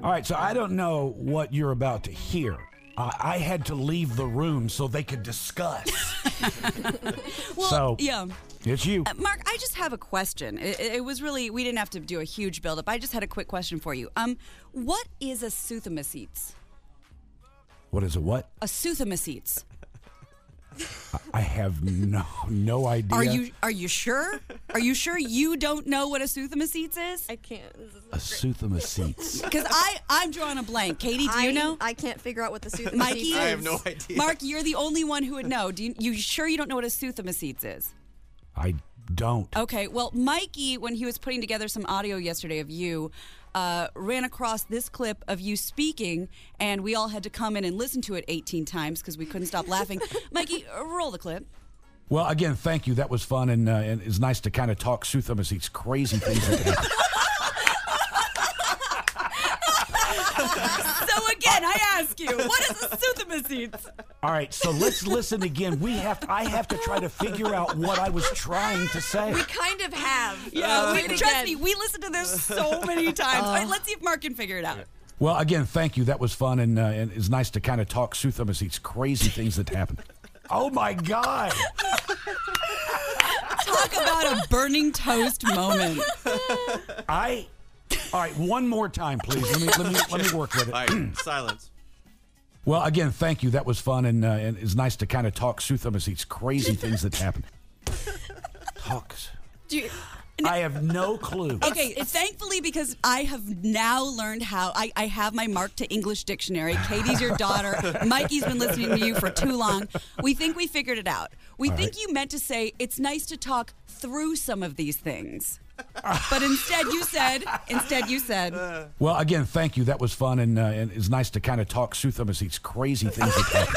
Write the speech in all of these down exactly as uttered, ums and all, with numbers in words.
All right, so I don't know what you're about to hear. Uh, I had to leave the room so they could discuss. Well, so, yeah. It's you. Uh, Mark, I just have a question. It, it was really, we didn't have to do a huge build-up. I just had a quick question for you. Um, what is a Soothamacetes? What is it, what? A Soothamacetes. I have no no idea. Are you Are you sure? Are you sure you don't know what a Soothamacetes is? I can't. This is A Soothamacetes. Because I I'm drawing a blank. Katie, do I, you know? I can't figure out what the Soothamacetes Mikey? is. I have no idea. Mark, you're the only one who would know. Do you, you sure you don't know what a Soothamacetes is? I don't. Okay, well, Mikey, when he was putting together some audio yesterday of you, uh, ran across this clip of you speaking, and we all had to come in and listen to it eighteen times because we couldn't stop laughing. Mikey, uh, roll the clip. Well, again, thank you. That was fun, and, uh, and it's nice to kind of talk Soothamacetes, crazy things that happen. So again, I ask you, what is a Soothamacetes? All right, so let's listen again. We have to, I have to try to figure out what I was trying to say. We kind of have. Yeah, Uh, we, do it trust again. me, we listened to this so many times. All right, let's see if Mark can figure it out. Well, again, thank you. That was fun, and, uh, and it's nice to kind of talk Soothamacetes, crazy things that happen. Oh, my God. Talk about a burning toast moment. I... All right, one more time, please. Let me let me let me work with it. All right, silence. Well, again, thank you. That was fun, and uh, and it's nice to kind of talk Soothamacetes, crazy things that happen. Talks. Do you, I have no clue. Okay, thankfully, because I have now learned how, I, I have my Mark to English dictionary. Katie's your daughter. Mikey's been listening to you for too long. We think we figured it out. We All think right. you meant to say, it's nice to talk through some of these things. But instead you said, instead you said, Well, again, thank you. That was fun, and uh, and it's nice to kind of talk Soothamacetes, crazy things that happen.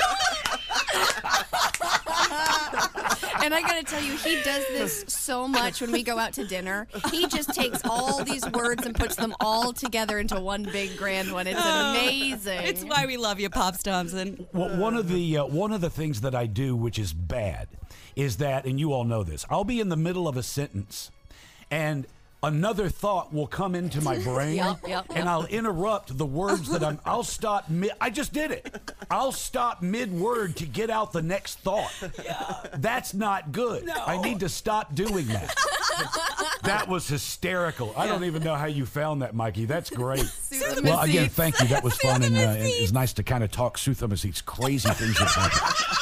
And I gotta tell you, he does this so much when we go out to dinner. He just takes all these words and puts them all together into one big grand one. It's amazing. it's why we love you, Pops Thompson. Well, one of the uh, one of the things that I do, which is bad, is that, and you all know this, I'll be in the middle of a sentence, and another thought will come into my brain, Yep, yep, and yep. I'll interrupt the words that I'm. I'll stop mid. I just did it. I'll stop mid word to get out the next thought. That's not good. No. I need to stop doing that. That was hysterical. I don't even know how you found that, Mikey. That's great. Well, again, thank you. That was fun, and, uh, and it's nice to kind of talk Soothamacetes, crazy things that happen.